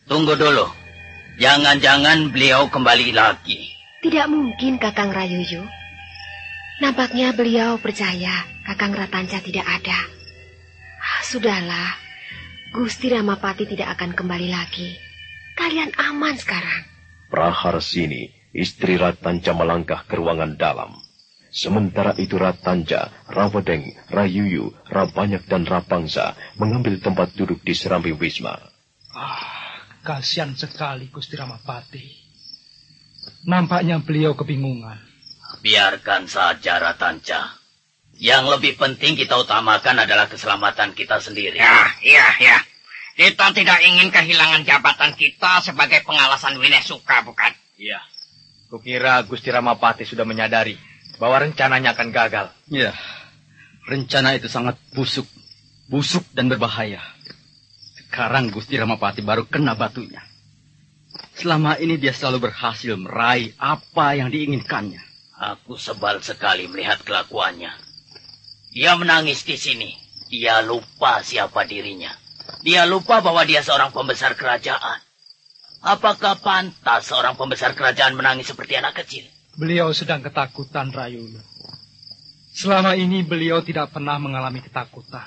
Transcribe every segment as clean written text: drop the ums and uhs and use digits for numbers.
Tunggu dulu. Jangan-jangan beliau kembali lagi. Tidak mungkin, Kakang Rayuyu. Nampaknya beliau percaya Kakang Ratanca tidak ada. Sudahlah, Gusti Ramapati tidak akan kembali lagi. Kalian aman sekarang. Praharsini, istri Ratanca melangkah ke ruangan dalam. Sementara itu Ratanca, Rawedeng, Rayuyu, Rabanyak dan Rapangsa mengambil tempat duduk di serambi Wisma. Kasihan sekali Gusti Ramapati. Nampaknya beliau kebingungan. Biarkan saja Ratanca. Yang lebih penting kita utamakan adalah keselamatan kita sendiri. Ya. Kita tidak ingin kehilangan jabatan kita sebagai pengalasan Winesuka, bukan? Iya. Kukira Gusti Ramapati sudah menyadari bahwa rencananya akan gagal. Iya. Rencana itu sangat busuk dan berbahaya. Sekarang Gusti Ramapati baru kena batunya. Selama ini dia selalu berhasil meraih apa yang diinginkannya. Aku sebal sekali melihat kelakuannya. Dia menangis di sini. Dia lupa siapa dirinya. Dia lupa bahwa dia seorang pembesar kerajaan. Apakah pantas seorang pembesar kerajaan menangis seperti anak kecil? Beliau sedang ketakutan, Rayuyu. Selama ini beliau tidak pernah mengalami ketakutan.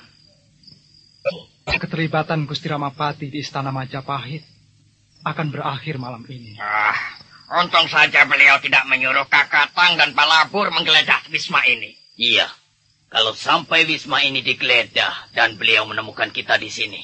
Keterlibatan Gusti Ramapati di Istana Majapahit akan berakhir malam ini. Untung saja beliau tidak menyuruh Kakatang dan Palabur menggeledah Wisma ini. Iya. Kalau sampai Wisma ini digeledah dan beliau menemukan kita di sini.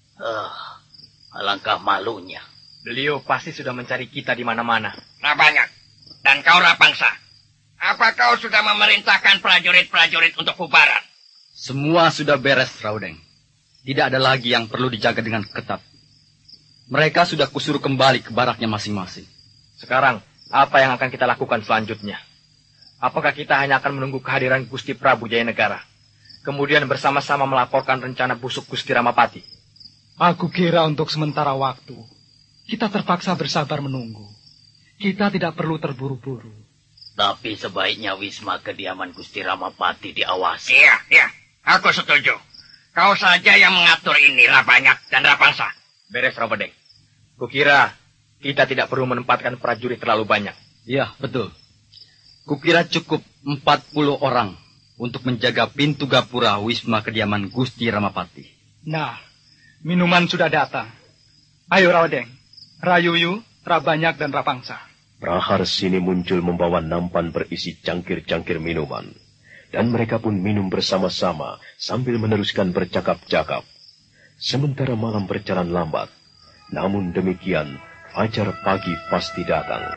Alangkah malunya. Beliau pasti sudah mencari kita di mana-mana. Rabanyak. Dan kau Rapangsa. Apa kau sudah memerintahkan prajurit-prajurit untuk bubaran? Semua sudah beres, Raudeng. Tidak ada lagi yang perlu dijaga dengan ketat. Mereka sudah kusuruh kembali ke baraknya masing-masing. Sekarang, apa yang akan kita lakukan selanjutnya? Apakah kita hanya akan menunggu kehadiran Gusti Prabu Jayanegara, kemudian bersama-sama melaporkan rencana busuk Gusti Ramapati? Aku kira untuk sementara waktu, kita terpaksa bersabar menunggu. Kita tidak perlu terburu-buru. Tapi sebaiknya Wisma kediaman Gusti Ramapati diawasi. Iya, aku setuju. Kau saja yang mengatur ini, Rabanyak dan Rapangsa. Beres, Rawedeng. Kukira kita tidak perlu menempatkan prajurit terlalu banyak. Iya, betul. Kukira cukup 40 orang untuk menjaga pintu gapura Wisma kediaman Gusti Ramapati. Nah, minuman sudah datang. Ayo Rawedeng, Rayuyu, Rabanyak dan Rapangsa. Praharsini muncul membawa nampan berisi cangkir-cangkir minuman. Dan mereka pun minum bersama-sama sambil meneruskan bercakap-cakap. Sementara malam berjalan lambat. Namun demikian, fajar pagi pasti datang.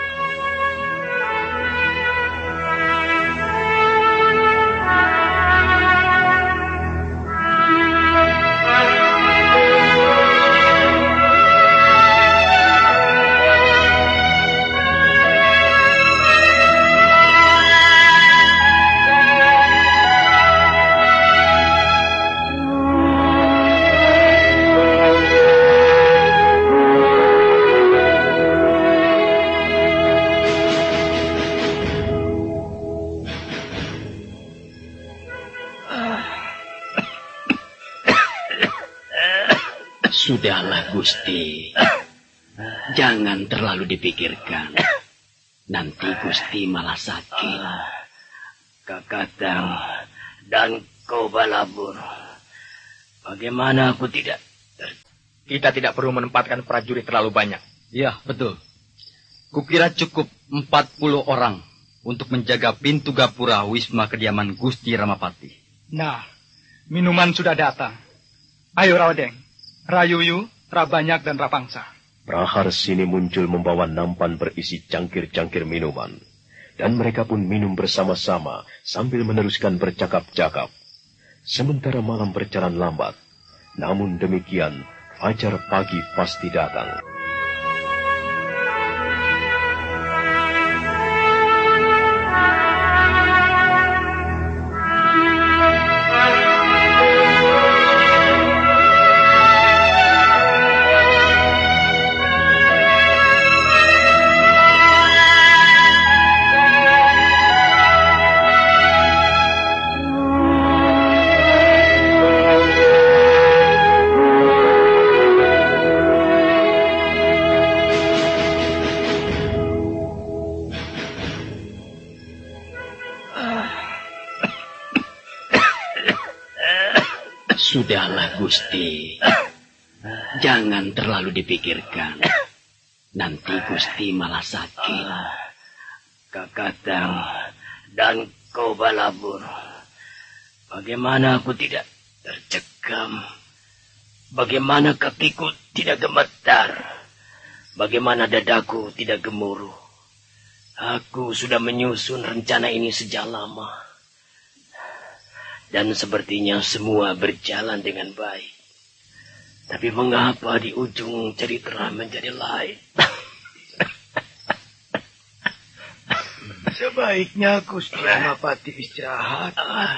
Sudahlah, Gusti. Jangan terlalu dipikirkan. Nanti Gusti malah sakit. Kakatang dan kau Balabur. Bagaimana aku tidak... Kita tidak perlu menempatkan prajurit terlalu banyak. Iya, betul. Kukira cukup 40 orang untuk menjaga pintu gapura Wisma kediaman Gusti Ramapati. Nah, minuman sudah datang. Ayo Rawedeng, Rayuyu, Rabanyak dan Rapangsa. Praharsini muncul membawa nampan berisi cangkir-cangkir minuman. Dan mereka pun minum bersama-sama sambil meneruskan bercakap-cakap. Sementara malam berjalan lambat. Namun demikian, fajar pagi pasti datang. Sudahlah, Gusti. Jangan terlalu dipikirkan. Nanti Gusti malah sakit. Kakatang dan kau Balabur, bagaimana aku tidak tercekam? Bagaimana kakiku tidak gemetar? Bagaimana dadaku tidak gemuruh? Aku sudah menyusun rencana ini sejak lama. Dan sepertinya semua berjalan dengan baik. Tapi mengapa di ujung cerita menjadi lain? Sebaiknya Gusti Ramapati istirahat.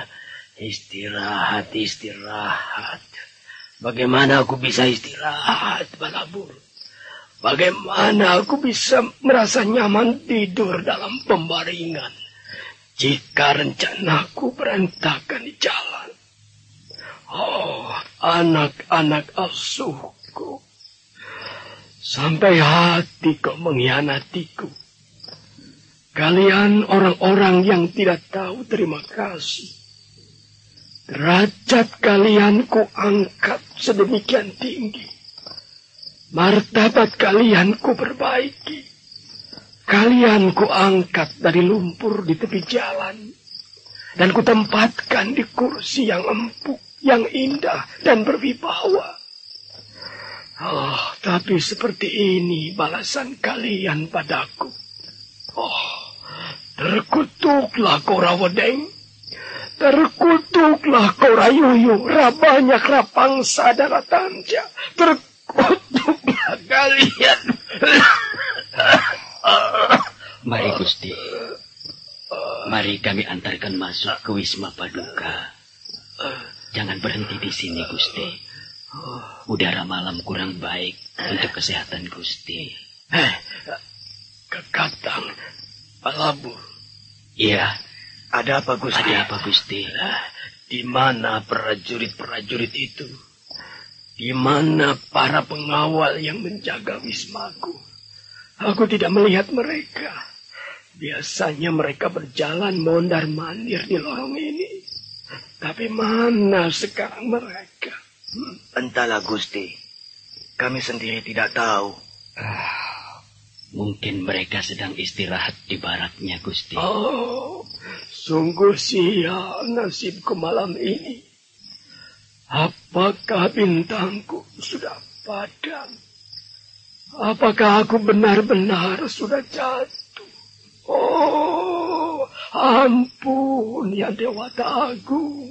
Istirahat. Bagaimana aku bisa istirahat, Balabur? Bagaimana aku bisa merasa nyaman tidur dalam pembaringan jika rencanaku berantakan di jalan? Oh, anak-anak asuhku, sampai hati kau mengkhianatiku. Kalian orang-orang yang tidak tahu terima kasih. Derajat kalian ku angkat sedemikian tinggi. Martabat kalian ku perbaiki. Kalian ku angkat dari lumpur di tepi jalan. Dan ku tempatkan di kursi yang empuk, yang indah dan berwibawa. Oh, tapi seperti ini balasan kalian padaku. Oh, terkutuklah kau Rawedeng. Terkutuklah kau Rayuyu, Rabanyak, Rapangsa, dan Ratanja. Terkutuklah kalian. Mari Gusti. Mari kami antarkan masuk ke Wisma Paduka. Jangan berhenti di sini, Gusti. Udara malam kurang baik untuk kesehatan Gusti. Kakatang, Balabur. Iya. Ada apa, Gusti? Ada apa, Gusti? Di mana prajurit-prajurit itu? Di mana para pengawal yang menjaga wismaku? Aku tidak melihat mereka. Biasanya mereka berjalan mondar-mandir di lorong ini. Tapi mana sekarang mereka? Entahlah, Gusti. Kami sendiri tidak tahu. Mungkin mereka sedang istirahat di baraknya, Gusti. Oh, sungguh sial nasibku malam ini. Apakah bintangku sudah padam? Apakah aku benar-benar sudah jatuh? Oh, ampun ya Dewata Agung.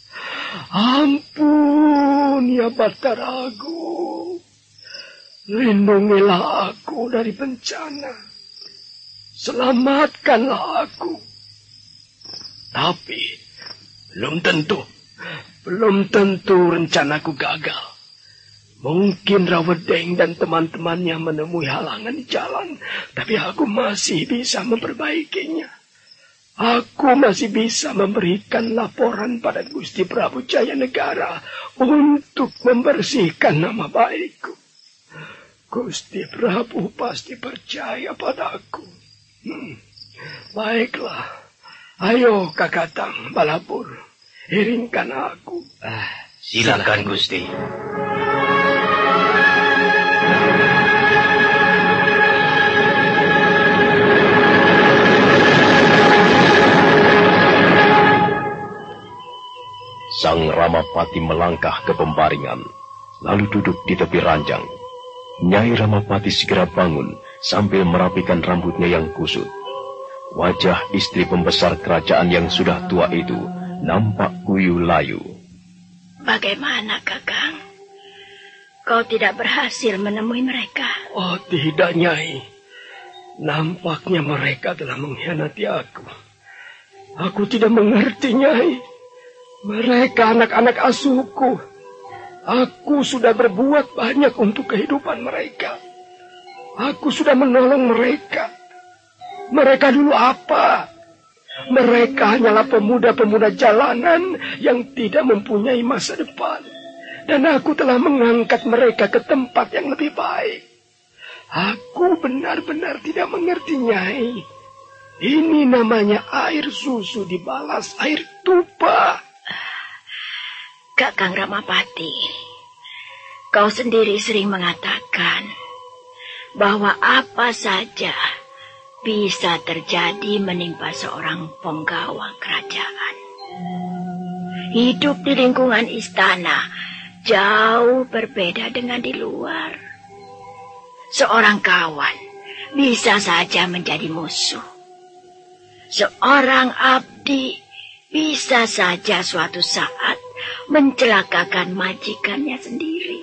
Ampun ya Batara Agung. Lindungilah aku dari bencana. Selamatkanlah aku. Tapi belum tentu rencanaku gagal. Mungkin Rawedeng dan teman-temannya menemui halangan di jalan, tapi aku masih bisa memperbaikinya. Aku masih bisa memberikan laporan pada Gusti Prabu Jayanegara untuk membersihkan nama baikku. Gusti Prabu pasti percaya padaku. Baiklah. Ayo Kakatang, Balabur. Iringkan aku. Silakan, Gusti. Sang Ramapati melangkah ke pembaringan, lalu duduk di tepi ranjang. Nyai Ramapati segera bangun sambil merapikan rambutnya yang kusut. Wajah istri pembesar kerajaan yang sudah tua itu nampak kuyu layu. Bagaimana, Kakang? Kau tidak berhasil menemui mereka? Oh, tidak, Nyai. Nampaknya mereka telah mengkhianati aku. Aku tidak mengerti, Nyai. Mereka anak-anak asuhku. Aku sudah berbuat banyak untuk kehidupan mereka. Aku sudah menolong mereka. Mereka dulu apa? Mereka hanyalah pemuda-pemuda jalanan yang tidak mempunyai masa depan. Dan aku telah mengangkat mereka ke tempat yang lebih baik. Aku benar-benar tidak mengerti, Nyai. Ini namanya air susu dibalas air tuba. Kakang Ramapati, kau sendiri sering mengatakan bahwa apa saja bisa terjadi menimpa seorang penggawa kerajaan. Hidup di lingkungan istana jauh berbeda dengan di luar. Seorang kawan bisa saja menjadi musuh. Seorang abdi bisa saja suatu saat mencelakakan majikannya sendiri.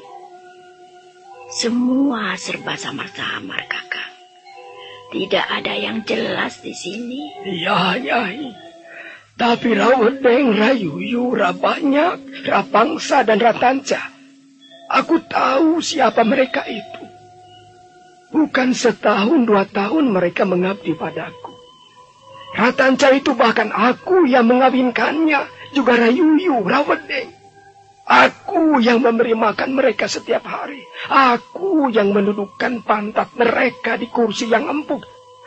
Semua serba samar-samar, Kakang. Tidak ada yang jelas di sini. Iya, Nyai. Tapi Rawedeng, Rayuyu, Rabanyak, Rapangsa, dan Ratanca, aku tahu siapa mereka itu. Bukan setahun 2 tahun mereka mengabdi padaku. Ratanca itu bahkan aku yang mengawinkannya, juga Rayuyu, Rawedeng. Aku yang memberi makan mereka setiap hari. Aku yang mendudukkan pantat mereka di kursi yang empuk.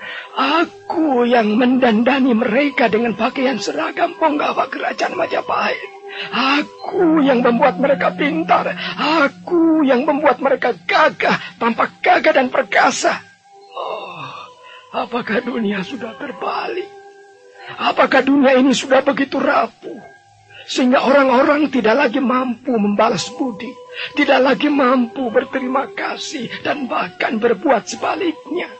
Aku yang mendandani mereka dengan pakaian seragam penggawa kerajaan Majapahit. Aku yang membuat mereka pintar. Aku yang membuat mereka gagah, tampak gagah dan perkasa. Oh, apakah dunia sudah terbalik? Apakah dunia ini sudah begitu rapuh? Sehingga orang-orang tidak lagi mampu membalas budi, tidak lagi mampu berterima kasih, dan bahkan berbuat sebaliknya.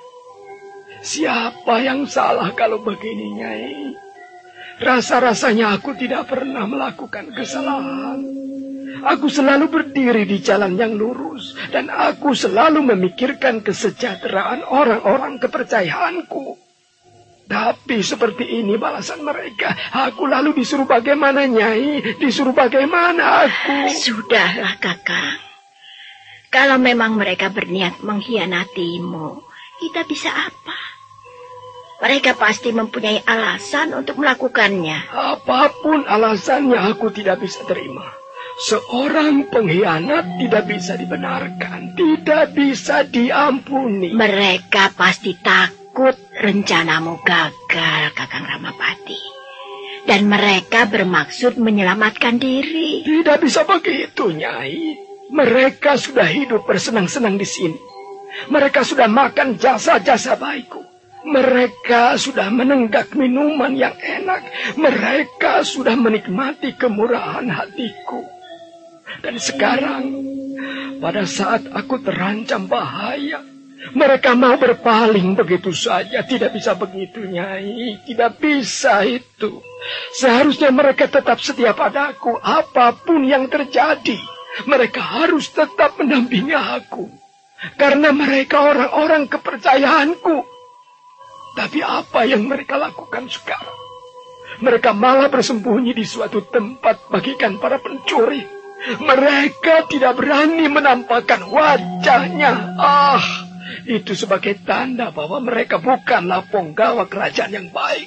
Siapa yang salah kalau begini, Nyai? Rasa-rasanya aku tidak pernah melakukan kesalahan. Aku selalu berdiri di jalan yang lurus, dan aku selalu memikirkan kesejahteraan orang-orang kepercayaanku. Tapi seperti ini balasan mereka. Aku lalu disuruh bagaimana, Nyai? Disuruh bagaimana aku? Sudahlah, Kakang. Kalau memang mereka berniat mengkhianatimu, kita bisa apa? Mereka pasti mempunyai alasan untuk melakukannya. Apapun alasannya aku tidak bisa terima. Seorang pengkhianat tidak bisa dibenarkan, tidak bisa diampuni. Mereka pasti takut rencanamu gagal, Kakang Ramapati. Dan mereka bermaksud menyelamatkan diri. Tidak bisa begitu, Nyai. Mereka sudah hidup bersenang-senang di sini. Mereka sudah makan jasa-jasa baikku. Mereka sudah menenggak minuman yang enak. Mereka sudah menikmati kemurahan hatiku. Dan sekarang, pada saat aku terancam bahaya, mereka mau berpaling begitu saja. Tidak bisa begitu, Nyai. Tidak bisa itu. Seharusnya mereka tetap setia padaku. Apapun yang terjadi, mereka harus tetap mendampingi aku. Karena mereka orang-orang kepercayaanku. Tapi apa yang mereka lakukan sekarang? Mereka malah bersembunyi di suatu tempat bagikan para pencuri. Mereka tidak berani menampakkan wajahnya. Itu sebagai tanda bahwa mereka bukanlah penggawa kerajaan yang baik.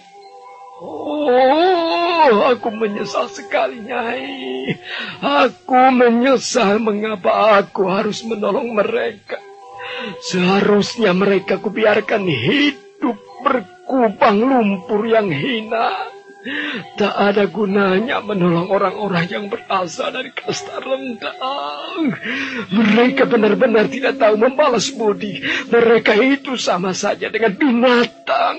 Oh, aku menyesal sekali, Nyai. Aku menyesal mengapa aku harus menolong mereka. Seharusnya mereka kubiarkan hidup berkubang lumpur yang hina. Tak ada gunanya menolong orang-orang yang berasal dari kasta rendah. Mereka benar-benar tidak tahu membalas budi. Mereka itu sama saja dengan binatang.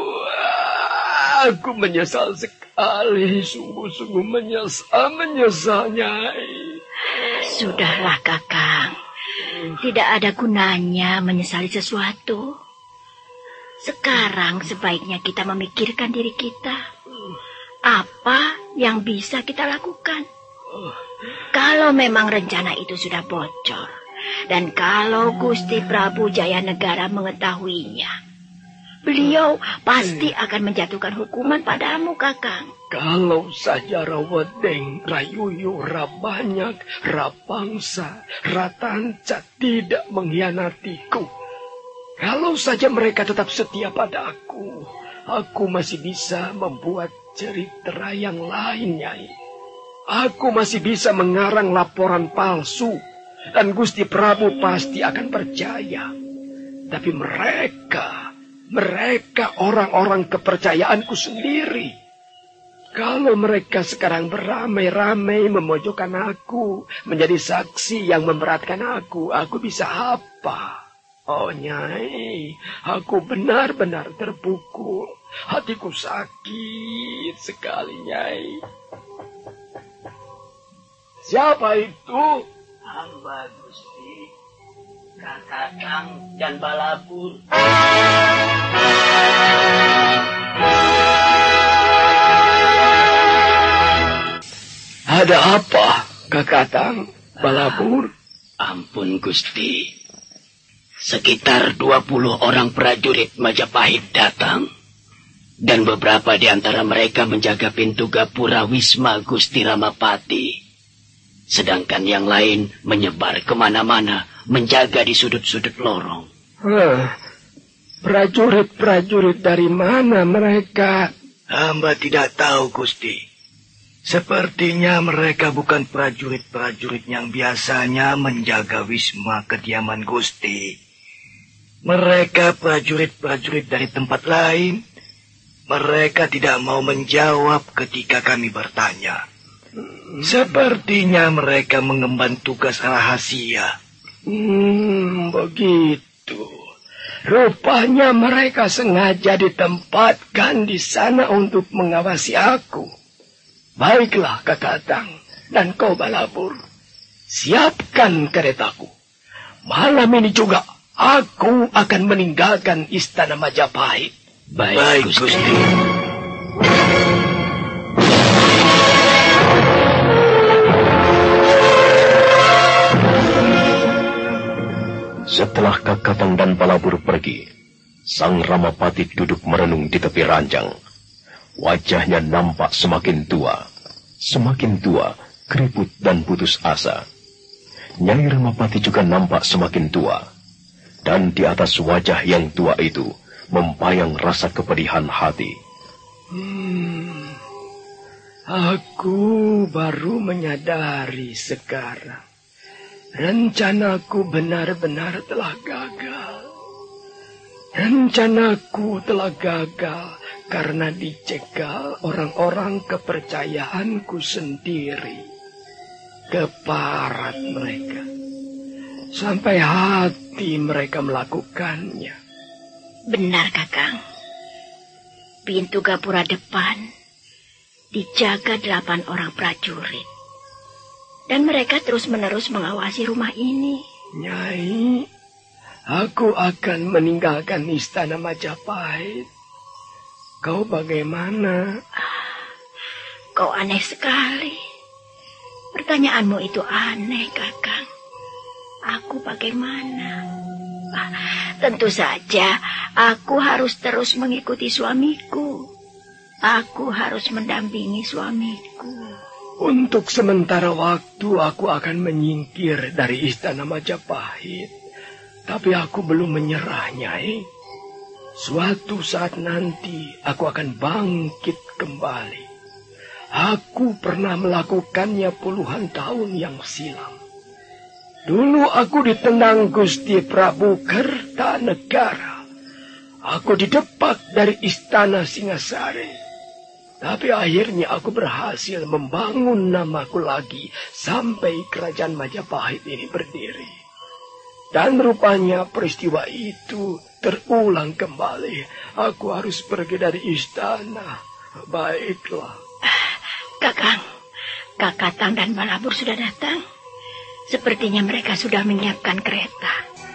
Aku menyesal sekali. Sungguh-sungguh menyesal, Nyai. Sudahlah, Kakang. Tidak ada gunanya menyesali sesuatu. Sekarang sebaiknya kita memikirkan diri kita. Apa yang bisa kita lakukan? Kalau memang rencana itu sudah bocor, dan kalau Gusti Prabu Jayanegara mengetahuinya, beliau pasti akan menjatuhkan hukuman padamu, Kakang. Kalau saja Rawedeng, Rayuyu, Rabanyak, Rapangsa, Ratanca tidak mengkhianatiku, kalau saja mereka tetap setia pada aku masih bisa membuat cerita yang lain, Nyai. Aku masih bisa mengarang laporan palsu, dan Gusti Prabu pasti akan percaya. Tapi mereka orang-orang kepercayaanku sendiri. Kalau mereka sekarang beramai-ramai memojokkan aku, menjadi saksi yang memberatkan aku bisa apa? Oh Nyai, aku benar-benar terpukul. Hatiku sakit sekali, Nyai. Siapa itu? Hamba Gusti, Kakang dan Balapur. Ada apa, Kakang Balapur? Ampun Gusti. Sekitar 20 orang prajurit Majapahit datang. Dan beberapa di antara mereka menjaga pintu gapura Wisma Gusti Ramapati. Sedangkan yang lain menyebar kemana-mana, menjaga di sudut-sudut lorong. Prajurit-prajurit dari mana mereka? Hamba tidak tahu, Gusti. Sepertinya mereka bukan prajurit-prajurit yang biasanya menjaga wisma kediaman Gusti. Mereka prajurit-prajurit dari tempat lain. Mereka tidak mau menjawab ketika kami bertanya. Sepertinya mereka mengemban tugas rahasia. Begitu. Rupanya mereka sengaja ditempatkan di sana untuk mengawasi aku. Baiklah, Kakang dan kau Balapur. Siapkan keretaku. Malam ini juga aku akan meninggalkan istana Majapahit. Baik Gusti. Setelah Kakatang dan Balapur pergi, Sang Ramapati duduk merenung di tepi ranjang. Wajahnya nampak semakin tua, keriput dan putus asa. Nyai Ramapati juga nampak semakin tua, dan di atas wajah yang tua itu membayang rasa kepedihan hati. Aku baru menyadari sekarang. Rencanaku benar-benar telah gagal. Rencanaku telah gagal karena dicegal orang-orang kepercayaanku sendiri. Keparat mereka. Sampai hati mereka melakukannya. Benar, Kakang. Pintu gapura depan dijaga 8 orang prajurit. Dan mereka terus-menerus mengawasi rumah ini. Nyai, aku akan meninggalkan istana Majapahit. Kau bagaimana? Kau aneh sekali. Pertanyaanmu itu aneh, Kakang. Aku bagaimana? Tentu saja aku harus terus mengikuti suamiku. Aku harus mendampingi suamiku. Untuk sementara waktu aku akan menyingkir dari istana Majapahit. Tapi aku belum menyerah, Nyai. Suatu saat nanti aku akan bangkit kembali. Aku pernah melakukannya puluhan tahun yang silam. Dulu aku ditendang Gusti Prabu Kertanegara. Aku didepak dari istana Singasari. Tapi akhirnya aku berhasil membangun namaku lagi sampai kerajaan Majapahit ini berdiri. Dan rupanya peristiwa itu terulang kembali. Aku harus pergi dari istana. Baiklah. Kakang, Kakatang dan Balapur sudah datang. Sepertinya mereka sudah menyiapkan kereta.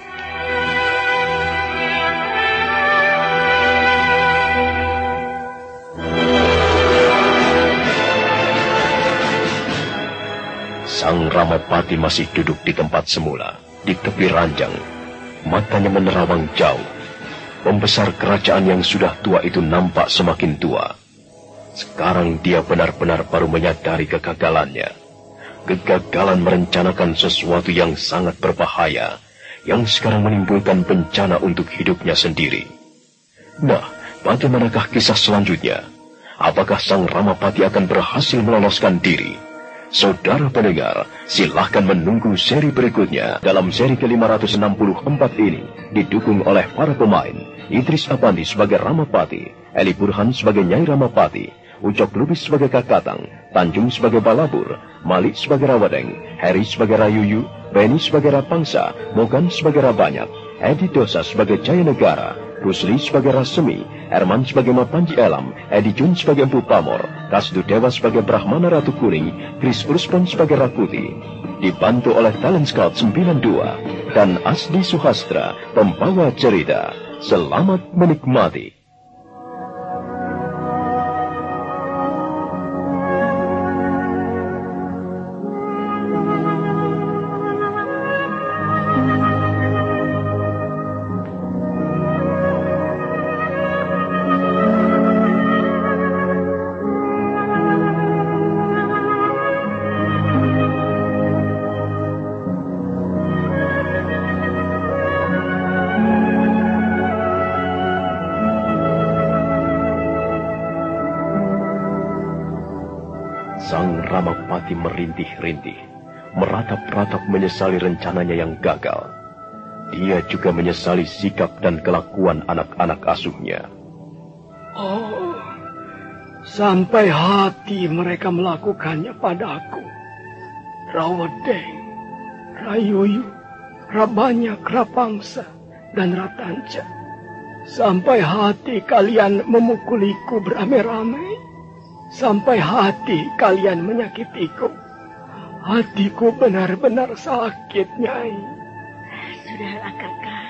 Sang Ramapati masih duduk di tempat semula, di tepi ranjang. Matanya menerawang jauh. Pembesar kerajaan yang sudah tua itu nampak semakin tua. Sekarang dia benar-benar baru menyadari kegagalannya. Kegagalan merencanakan sesuatu yang sangat berbahaya, yang sekarang menimbulkan bencana untuk hidupnya sendiri. Nah, bagaimanakah kisah selanjutnya? Apakah Sang Ramapati akan berhasil meloloskan diri? Saudara pendengar, silahkan menunggu seri berikutnya. Dalam seri ke-564 ini, didukung oleh para pemain, Idris Apandi sebagai Ramapati, Eli Burhan sebagai Nyai Ramapati, Ucok Lubis sebagai Kakatang, Tanjung sebagai Balabur, Malik sebagai Rawadeng, Heri sebagai Rayuyu, Beni sebagai Rapangsa, Mogan sebagai Rabanyak, Edi Dosa sebagai Jaya Negara, Rusli sebagai Rasemi, Herman sebagai Mapanji Elam, Edi Jun sebagai Empu Pamor, Kasdu Dewa sebagai Brahmana Ratu Kuning, Chris Urspon sebagai Rakuti. Dibantu oleh Talent Scout 92 dan Asdi Suhastra, pembawa cerita. Selamat menikmati. Sang Ramapati merintih-rintih, meratap-ratap menyesali rencananya yang gagal. Dia juga menyesali sikap dan kelakuan anak-anak asuhnya. Oh, sampai hati mereka melakukannya padaku. Rawadeng, Rayuyu, Rabanyak, Rapangsa, dan Ratanca. Sampai hati kalian memukuliku beramai-ramai. Sampai hati kalian menyakitiku. Hatiku benar-benar sakit, Nyai. Sudahlah, Kakang.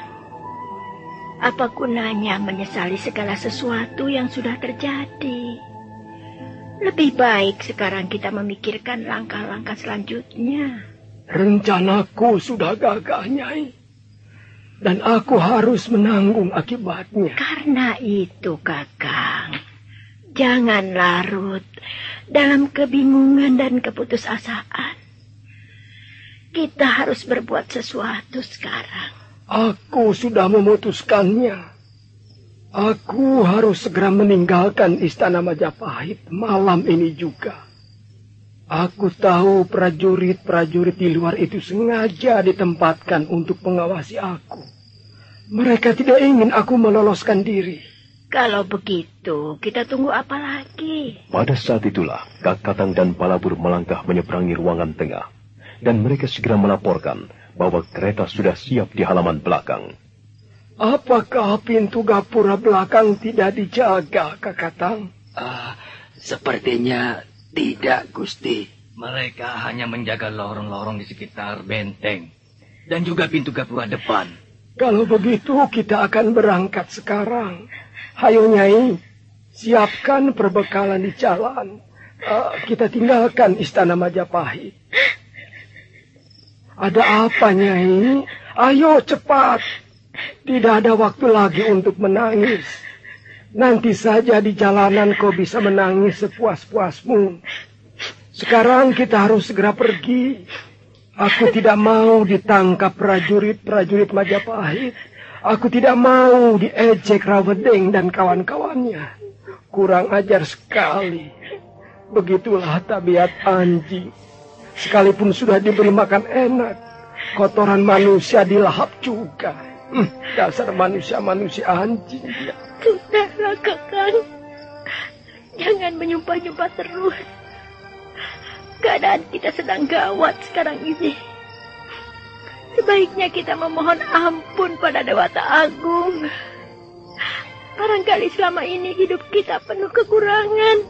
Apa gunanya menyesali segala sesuatu yang sudah terjadi? Lebih baik sekarang kita memikirkan langkah-langkah selanjutnya. Rencanaku sudah gagal, Nyai. Dan aku harus menanggung akibatnya. Karena itu, Kakang, jangan larut dalam kebingungan dan keputusasaan. Kita harus berbuat sesuatu sekarang. Aku sudah memutuskannya. Aku harus segera meninggalkan Istana Majapahit malam ini juga. Aku tahu prajurit-prajurit di luar itu sengaja ditempatkan untuk mengawasi aku. Mereka tidak ingin aku meloloskan diri. Kalau begitu, kita tunggu apa lagi? Pada saat itulah, Kakatang dan Balabur melangkah menyeberangi ruangan tengah. Dan mereka segera melaporkan bahwa kereta sudah siap di halaman belakang. Apakah pintu gapura belakang tidak dijaga, Kakatang? Sepertinya tidak, Gusti. Mereka hanya menjaga lorong-lorong di sekitar benteng. Dan juga pintu gapura depan. Kalau begitu, kita akan berangkat sekarang. Hayo, Nyai, siapkan perbekalan di jalan. Kita tinggalkan Istana Majapahit. Ada apa, Nyai? Ayo cepat. Tidak ada waktu lagi untuk menangis. Nanti saja di jalanan kau bisa menangis sepuas-puasmu. Sekarang kita harus segera pergi. Aku tidak mau ditangkap prajurit-prajurit Majapahit. Aku tidak mau diejek Rawadeng dan kawan-kawannya. Kurang ajar sekali. Begitulah tabiat anjing. Sekalipun sudah diberi makan enak, kotoran manusia dilahap juga. Dasar manusia-manusia anjing. Sudahlah, Kakang. Jangan menyumpah-nyumpah terus. Keadaan kita sedang gawat sekarang ini. Sebaiknya kita memohon ampun pada Dewata Agung. Barangkali selama ini hidup kita penuh kekurangan.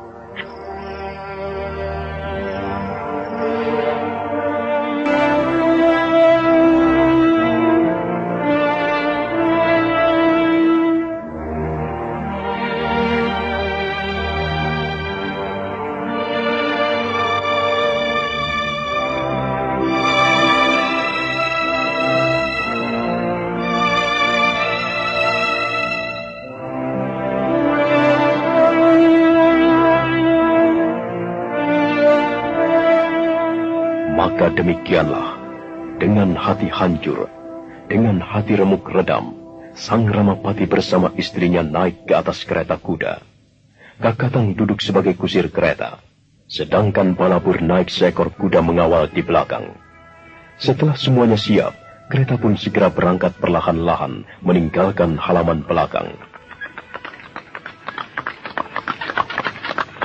Maka demikianlah, dengan hati hancur, dengan hati remuk redam, Sang Ramapati bersama istrinya naik ke atas kereta kuda. Kakatang duduk sebagai kusir kereta, sedangkan Balabur naik seekor kuda mengawal di belakang. Setelah semuanya siap, kereta pun segera berangkat perlahan-lahan meninggalkan halaman belakang.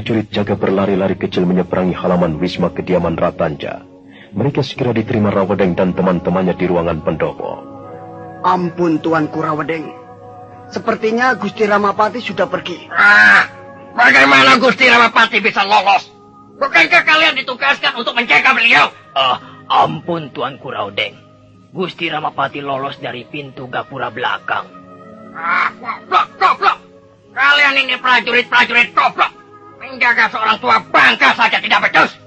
prajurit jaga berlari-lari kecil menyeberangi halaman wisma kediaman Ratanja. Mereka segera diterima Rawedeng dan teman-temannya di ruangan pendopo. Ampun Tuanku Rawedeng. Sepertinya Gusti Ramapati sudah pergi. Bagaimana Gusti Ramapati bisa lolos? Bukankah kalian ditugaskan untuk menjaga beliau? Ampun Tuanku Rawedeng. Gusti Ramapati lolos dari pintu gapura belakang. Goblok. Kalian ini prajurit-prajurit goblok. Menjaga seorang tua bangka saja tidak becus.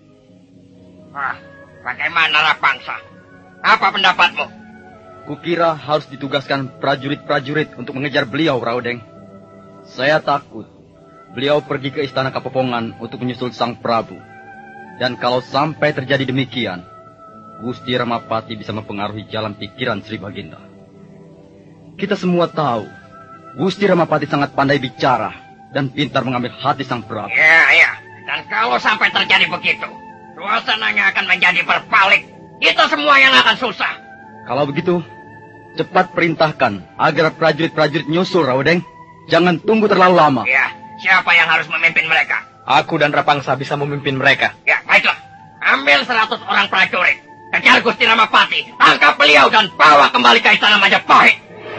Bagaimana Rapangsa? Apa pendapatmu? Kukira harus ditugaskan prajurit-prajurit untuk mengejar beliau, Rawedeng. Saya takut beliau pergi ke istana Kapopongan untuk menyusul Sang Prabu. Dan kalau sampai terjadi demikian, Gusti Ramapati bisa mempengaruhi jalan pikiran Sri Baginda. Kita semua tahu, Gusti Ramapati sangat pandai bicara dan pintar mengambil hati Sang Prabu. Iya. Dan kalau sampai terjadi begitu, suasananya akan menjadi berbalik. Kita semua yang akan susah. Kalau begitu, cepat perintahkan agar prajurit-prajurit nyusul, Rawedeng. Jangan tunggu terlalu lama. Ya, siapa yang harus memimpin mereka? Aku dan Rapangsa bisa memimpin mereka. Ya, baiklah. Ambil 100 orang prajurit. Kejar Gusti Ramapati, tangkap beliau dan bawa kembali ke istana Majapahit.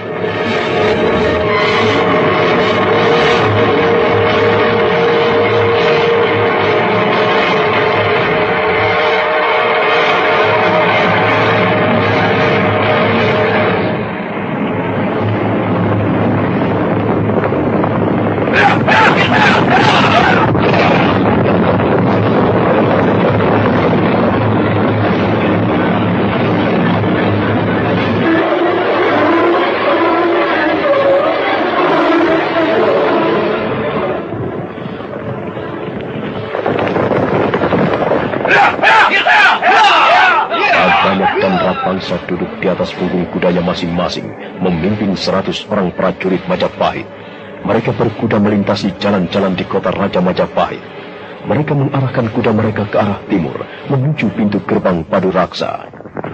Rapangsa duduk di atas punggung kudanya masing-masing, memimpin 100 orang prajurit Majapahit. Mereka berkuda melintasi jalan-jalan di kota Raja Majapahit. Mereka mengarahkan kuda mereka ke arah timur, menuju pintu gerbang Paduraksa.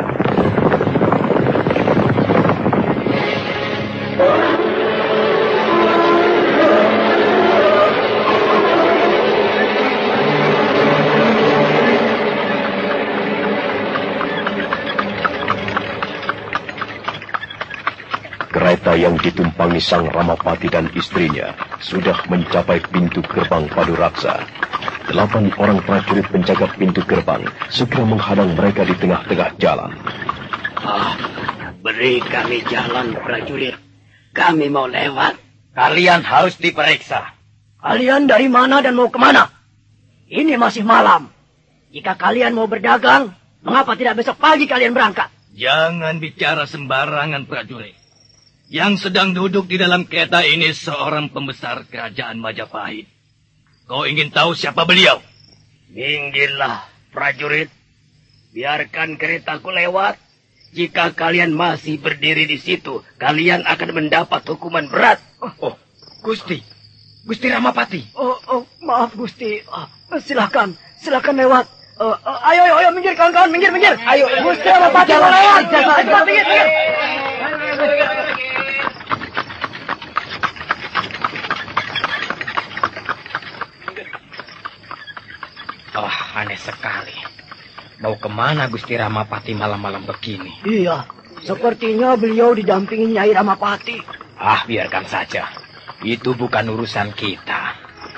Kereta yang ditumpangi Sang Ramapati dan istrinya sudah mencapai pintu gerbang Paduraksa. 8 orang prajurit penjaga pintu gerbang segera menghadang mereka di tengah-tengah jalan. Beri kami jalan, prajurit. Kami mau lewat. Kalian harus diperiksa. Kalian dari mana dan mau kemana? Ini masih malam. Jika kalian mau berdagang, mengapa tidak besok pagi kalian berangkat? Jangan bicara sembarangan, prajurit. Yang sedang duduk di dalam kereta ini seorang pembesar kerajaan Majapahit. Kau ingin tahu siapa beliau? Minggirlah, prajurit. Biarkan keretaku lewat. Jika kalian masih berdiri di situ, kalian akan mendapat hukuman berat. Gusti Ramapati. Maaf Gusti. Silakan lewat. Ayo, minggir kawan-kawan, minggir. Ayo, Gusti Ramapati mau lewat. Cepat, minggir. Aneh sekali. Mau kemana Gusti Ramapati malam-malam begini? Iya, sepertinya beliau didampingi Nyai Ramapati. Biarkan saja. Itu bukan urusan kita.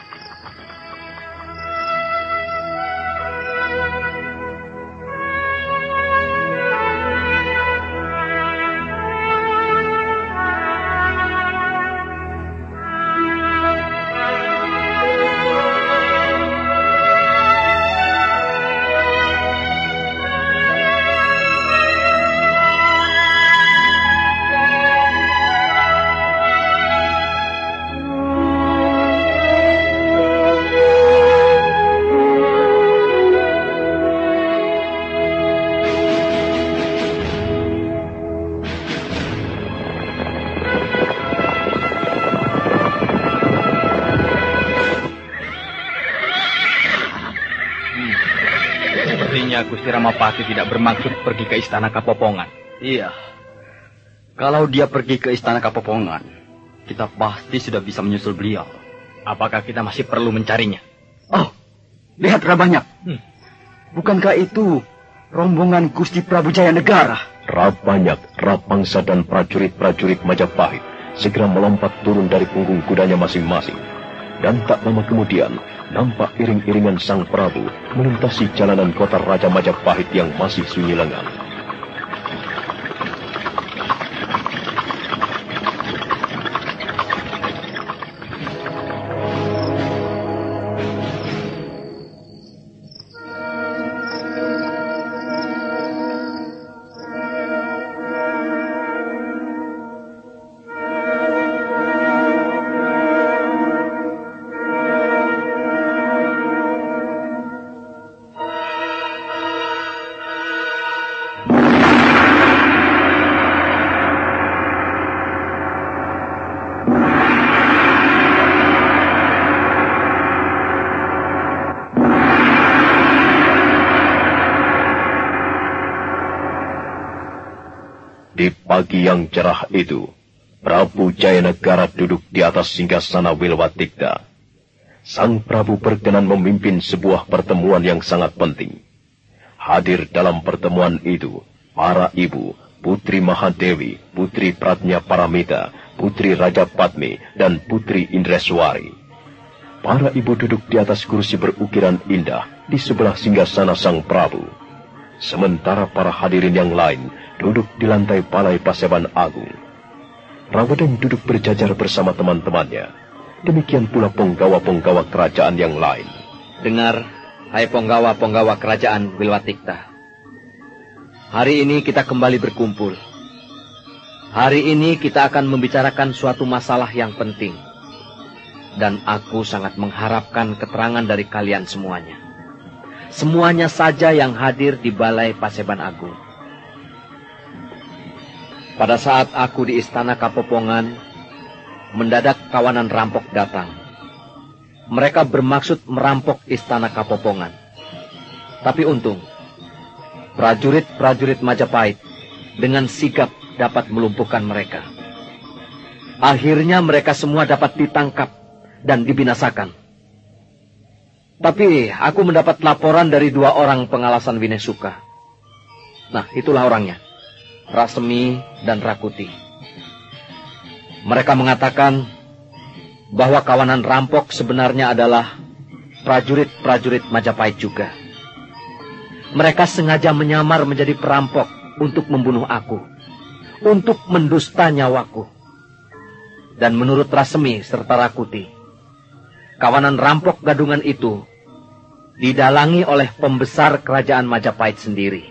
Gusti Ramapati tidak bermaksud pergi ke istana Kapopongan. Iya. Kalau dia pergi ke istana Kapopongan, kita pasti sudah bisa menyusul beliau. Apakah kita masih perlu mencarinya? Lihat Rabanyak. Bukankah itu rombongan Gusti Prabu Jayanegara? Rabanyak, Rapangsa dan prajurit-prajurit Majapahit segera melompat turun dari punggung kudanya masing-masing. Dan tak lama kemudian, nampak iring-iringan Sang Prabu melintasi jalanan kota Raja Majapahit yang masih sunyi lengang. Di pagi yang cerah itu, Prabu Jayanegara duduk di atas singgasana Wilwatikta. Sang Prabu berkenan memimpin sebuah pertemuan yang sangat penting. Hadir dalam pertemuan itu, para ibu, Putri Mahadewi, Putri Pratnya Paramita, Putri Raja Padmi, dan Putri Indreswari. Para ibu duduk di atas kursi berukiran indah di sebelah singgasana Sang Prabu. Sementara para hadirin yang lain duduk di lantai Balai Paseban Agung. Rawadeng duduk berjajar bersama teman-temannya. Demikian pula penggawa-penggawa kerajaan yang lain. Dengar, hai penggawa-penggawa kerajaan Wilwatikta. Hari ini kita kembali berkumpul. Hari ini kita akan membicarakan suatu masalah yang penting. Dan aku sangat mengharapkan keterangan dari kalian semuanya. Semuanya saja yang hadir di Balai Paseban Agung. Pada saat aku di Istana Kapopongan, mendadak kawanan rampok datang. Mereka bermaksud merampok Istana Kapopongan. Tapi untung, prajurit-prajurit Majapahit dengan sigap dapat melumpuhkan mereka. Akhirnya mereka semua dapat ditangkap dan dibinasakan. Tapi aku mendapat laporan dari 2 orang pengalasan Winesuka. Nah, itulah orangnya. Rasemi dan Rakuti. Mereka mengatakan bahwa kawanan rampok sebenarnya adalah prajurit-prajurit Majapahit juga. Mereka sengaja menyamar menjadi perampok untuk membunuh aku, untuk mendusta nyawaku. Dan menurut Rasemi serta Rakuti, kawanan rampok gadungan itu didalangi oleh pembesar kerajaan Majapahit sendiri.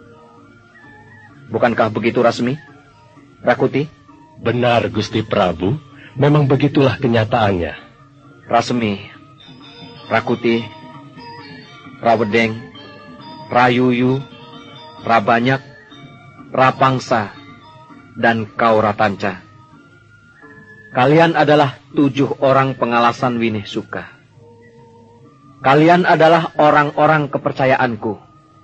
Bukankah begitu, Rasmi? Rakuti? Benar, Gusti Prabu. Memang begitulah kenyataannya. Rasmi, Rakuti, Rawedeng, Rayuyu, Rabanyak, Rapangsa, dan kau Ratanca. Kalian adalah 7 orang pengalasan Winesuka. Kalian adalah orang-orang kepercayaanku.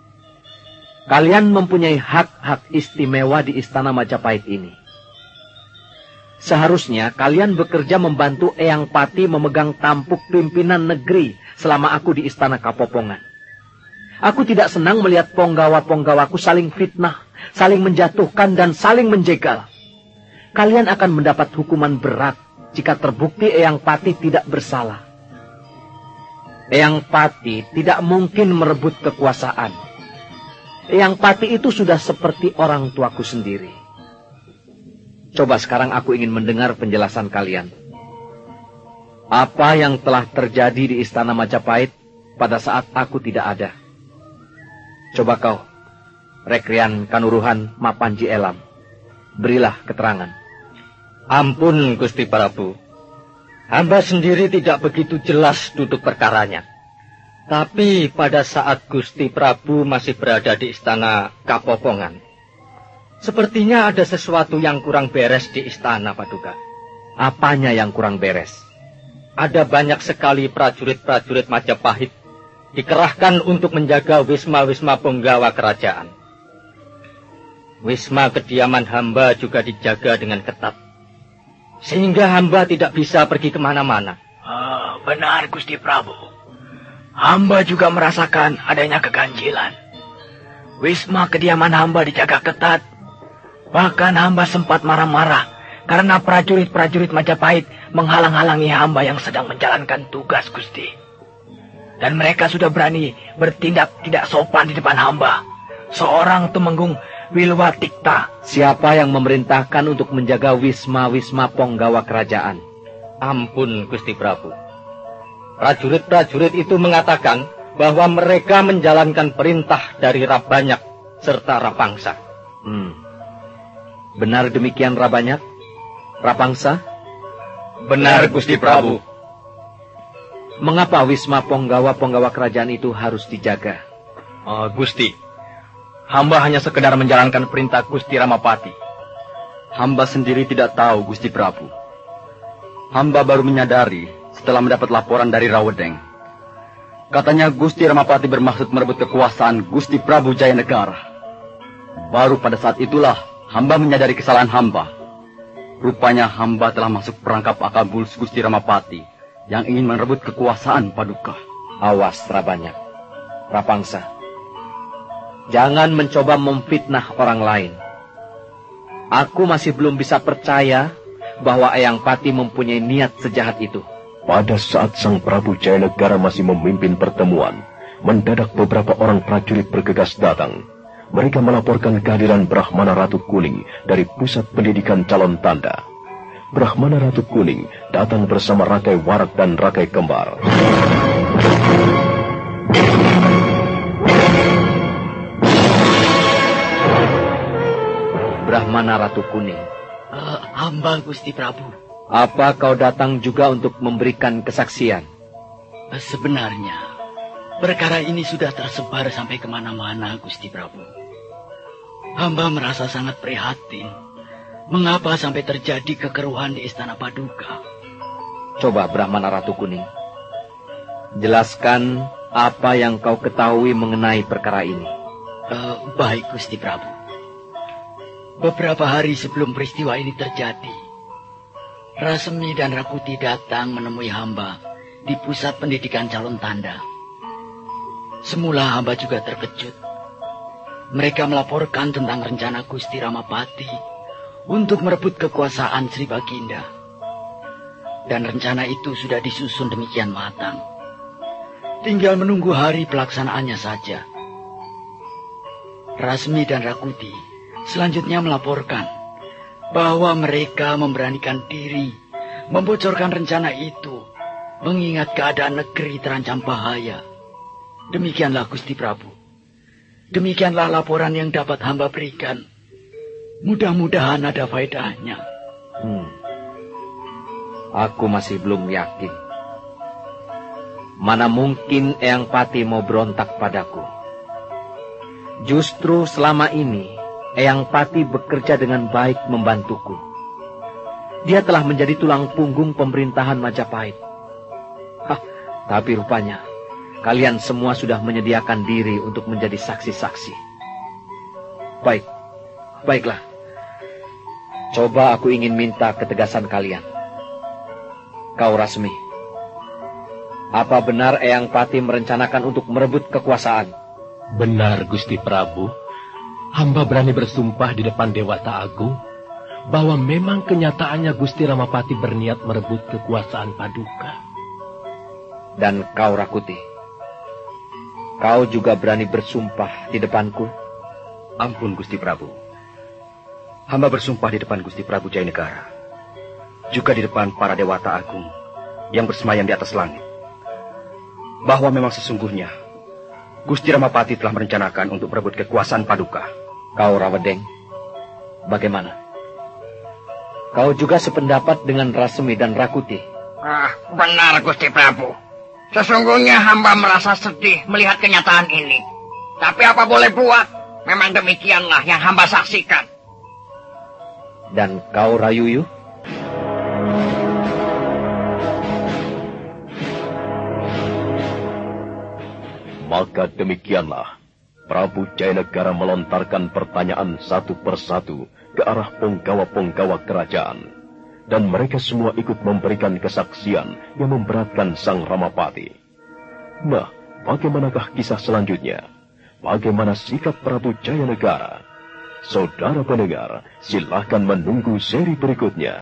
Kalian mempunyai hak-hak istimewa di Istana Majapahit ini. Seharusnya kalian bekerja membantu Eyang Pati memegang tampuk pimpinan negeri selama aku di Istana Kapopongan. Aku tidak senang melihat penggawa-penggawaku saling fitnah, saling menjatuhkan, dan saling menjegal. Kalian akan mendapat hukuman berat jika terbukti Eyang Pati tidak bersalah. Eyang Pati tidak mungkin merebut kekuasaan. Eyang Pati itu sudah seperti orang tuaku sendiri. Coba sekarang aku ingin mendengar penjelasan kalian. Apa yang telah terjadi di Istana Majapahit pada saat aku tidak ada? Coba kau, Rekrian Kanuruhan Mapanji Elam, berilah keterangan. Ampun, Gusti Prabu. Hamba sendiri tidak begitu jelas duduk perkaranya. Tapi pada saat Gusti Prabu masih berada di Istana Kapopongan, sepertinya ada sesuatu yang kurang beres di Istana, Paduka. Apanya yang kurang beres? Ada banyak sekali prajurit-prajurit Majapahit dikerahkan untuk menjaga wisma-wisma penggawa kerajaan. Wisma kediaman hamba juga dijaga dengan ketat, sehingga hamba tidak bisa pergi kemana-mana. Benar, Gusti Prabu. hamba juga merasakan adanya keganjilan. Wisma kediaman hamba dijaga ketat. Bahkan hamba sempat marah-marah karena prajurit-prajurit Majapahit menghalang-halangi hamba yang sedang menjalankan tugas, Gusti. Dan mereka sudah berani bertindak tidak sopan di depan hamba. Seorang Tumenggung Wilwatikta. Siapa yang memerintahkan untuk menjaga wisma-wisma penggawa kerajaan? Ampun, Gusti Prabu. Prajurit-prajurit itu mengatakan bahwa mereka menjalankan perintah dari Rabanyak serta Rapangsa. Benar demikian, Rabanyak? Rapangsa? Benar, Gusti Prabu. Mengapa wisma penggawa-penggawa kerajaan itu harus dijaga? Gusti, hamba hanya sekedar menjalankan perintah Gusti Ramapati. Hamba sendiri tidak tahu, Gusti Prabu. Hamba baru menyadari setelah mendapat laporan dari Rawedeng. Katanya Gusti Ramapati bermaksud merebut kekuasaan Gusti Prabu Jayanegara. Baru pada saat itulah hamba menyadari kesalahan hamba. Rupanya hamba telah masuk perangkap akal bulus Gusti Ramapati yang ingin merebut kekuasaan Paduka. Awas, Rabanyak. Rapangsa. Jangan mencoba memfitnah orang lain. Aku masih belum bisa percaya bahwa Eyang Pati mempunyai niat sejahat itu. Pada saat Sang Prabu Jayanegara masih memimpin pertemuan, mendadak beberapa orang prajurit bergegas datang. Mereka melaporkan kehadiran Brahmana Ratu Kuning dari pusat pendidikan calon tanda. Brahmana Ratu Kuning datang bersama Rakai Warak dan Rakai Kembar. Brahmana Ratu Kuning. Hamba, Gusti Prabu. Apa kau datang juga untuk memberikan kesaksian? Sebenarnya, perkara ini sudah tersebar sampai kemana-mana, Gusti Prabu. Hamba merasa sangat prihatin. Mengapa sampai terjadi kekeruhan di Istana Paduka? Coba, Brahmana Ratu Kuning. Jelaskan apa yang kau ketahui mengenai perkara ini. Baik, Gusti Prabu. Beberapa hari sebelum peristiwa ini terjadi, Rasemi dan Rakuti datang menemui hamba di pusat pendidikan calon tanda. Semula hamba juga terkejut. Mereka melaporkan tentang rencana Gusti Ramapati untuk merebut kekuasaan Sri Baginda. Dan rencana itu sudah disusun demikian matang. Tinggal menunggu hari pelaksanaannya saja. Rasmi dan Rakuti selanjutnya melaporkan bahwa mereka memberanikan diri membocorkan rencana itu, mengingat keadaan negeri terancam bahaya. Demikianlah, Gusti Prabu. Demikianlah laporan yang dapat hamba berikan. Mudah-mudahan ada faedahnya. Aku masih belum yakin. Mana mungkin Eyang Pati mau berontak padaku. Justru selama ini Eyang Pati bekerja dengan baik membantuku. Dia telah menjadi tulang punggung pemerintahan Majapahit. Tapi rupanya kalian semua sudah menyediakan diri untuk menjadi saksi-saksi. Baiklah. Coba aku ingin minta ketegasan kalian. Kau Rasmi, apa benar Eyang Pati merencanakan untuk merebut kekuasaan? Benar, Gusti Prabu. Hamba berani bersumpah di depan Dewata Agung bahwa memang kenyataannya Gusti Ramapati berniat merebut kekuasaan Paduka. Dan kau Rakuti, kau juga berani bersumpah di depanku? Ampun, Gusti Prabu. Hamba bersumpah di depan Gusti Prabu Jayanegara, juga di depan para Dewata Agung yang bersemayam di atas langit, bahwa memang sesungguhnya Gusti Ramapati telah merencanakan untuk merebut kekuasaan Paduka. Kau Rawedeng, bagaimana? Kau juga sependapat dengan Rasemi dan Rakuti? Benar, Gusti Prabu. Sesungguhnya hamba merasa sedih melihat kenyataan ini. Tapi apa boleh buat? Memang demikianlah yang hamba saksikan. Dan kau Rayuyu? Maka demikianlah Prabu Jayanegara melontarkan pertanyaan satu persatu ke arah penggawa-penggawa kerajaan. Dan mereka semua ikut memberikan kesaksian yang memberatkan Sang Ramapati. Nah, bagaimanakah kisah selanjutnya? Bagaimana sikap Prabu Jayanegara? Saudara pendengar, silahkan menunggu seri berikutnya.